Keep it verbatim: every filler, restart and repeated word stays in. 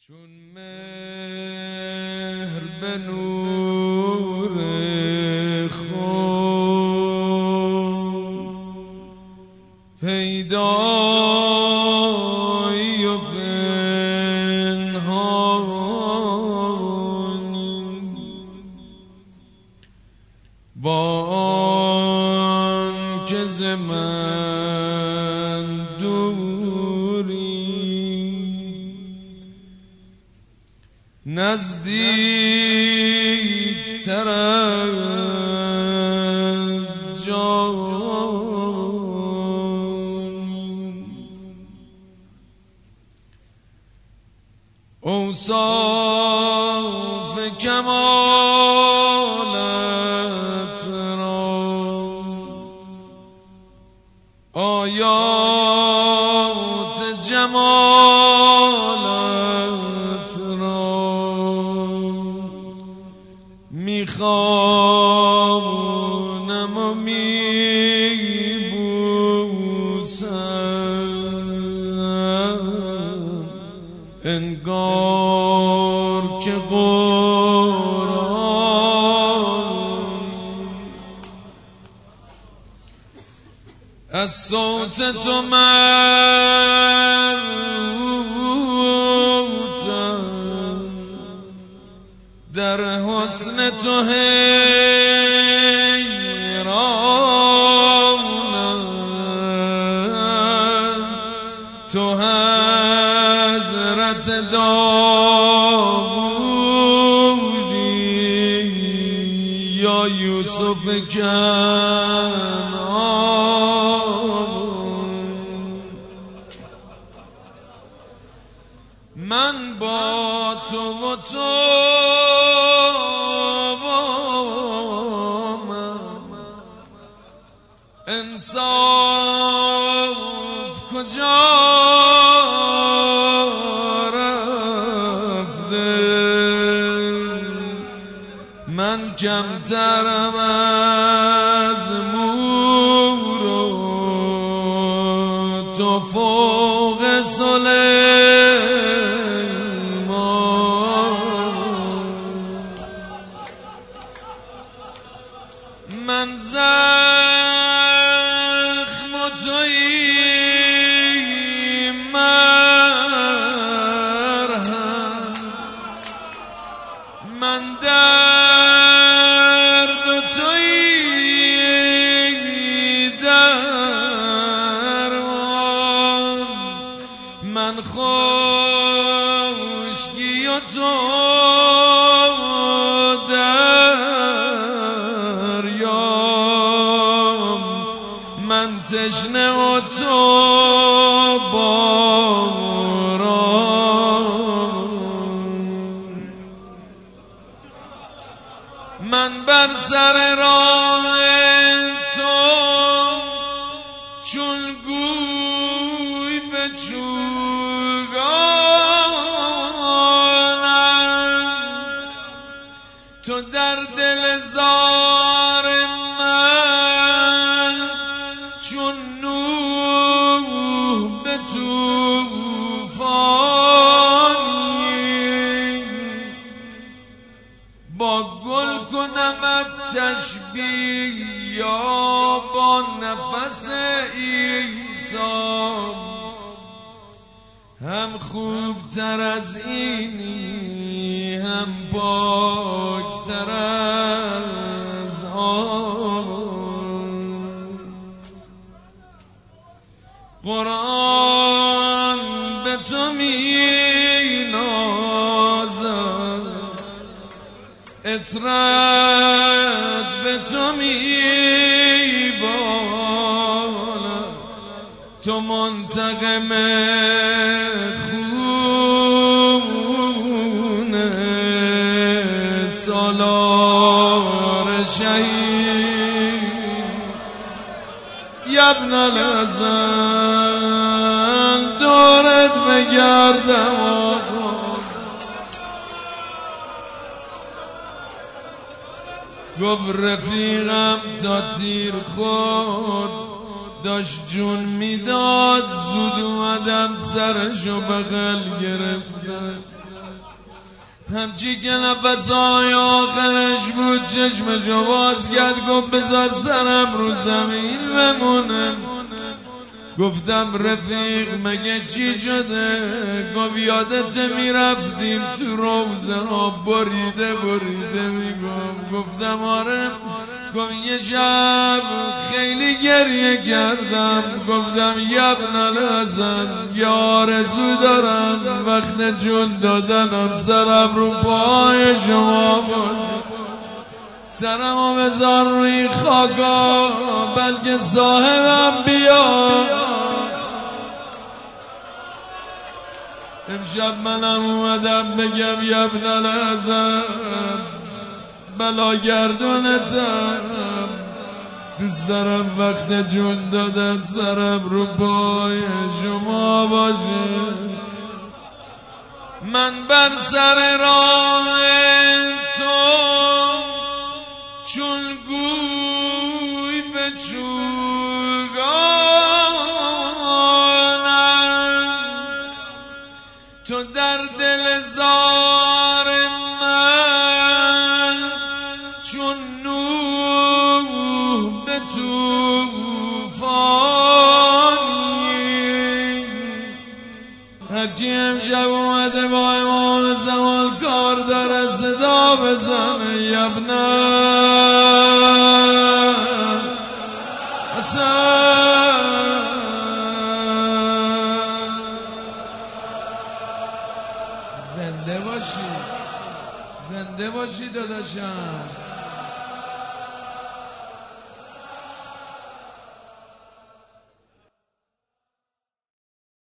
چون مهر به نور خود پیدایی و پنهانی با آن که ز من دوری نزدیک تر از جان اوصاف کمالت را آیات جمالت را میخوانم و میبوسم انگار که قرآن از صوت تو مربوطم در حسن تو حیرانم تو حضرت داوودی یا یوسف کنعان من با تو و تو انصاف کجا رفته من کمترم از مور و تو فوق سلیمان من تویی مرهم من درد و تویی درمان من خشکی و تو من تشنه و تو باران من بر سر راه تو چون گوی به چوگانم تو در دل زار من چون نوح به طوفانی با گل کنمت تشبیه یا با نفس عیسی هم خوبتر از اینی هم پاکتر از آن قرآن به تو می نازد اطرت به تو می بالد تو منتقم خون سالار شهید ابن الحسن دورت بگردم آقا گفت رفیقم تا تیر خود داشت جون میداد زود اومدم سرشو بغل گرفتم همچی که نفسای آخرش بود چشمشو باز کرد گفت بذار سرم رو زمین بمونه. گفتم رفیق مگه چی شده؟ گفت یادت میرفتیم تو روزه ها بریده بریده میگم. گفتم آره. گفت یه شب خیلی گریه کردم. گفتم یبن الحسن یا آرزو دارم وقت جون دادنم سرم رو پای شما بود. سرمو بذار روی خاکا بلکه صاحبم بیا. امشب منم اومدم بگم یبن الحسن بلا گردونتم. دوست دارم وقت جون دادن سرم رو پای شما باشه. من بر سر راه تو چون گوی به چوگانم تو در دل زار من چون نوح به طوفانی. هرچی امشب اومده با امام زمان کار داره صدا بزنه یبن زنده باشی زنده باشی داداشم.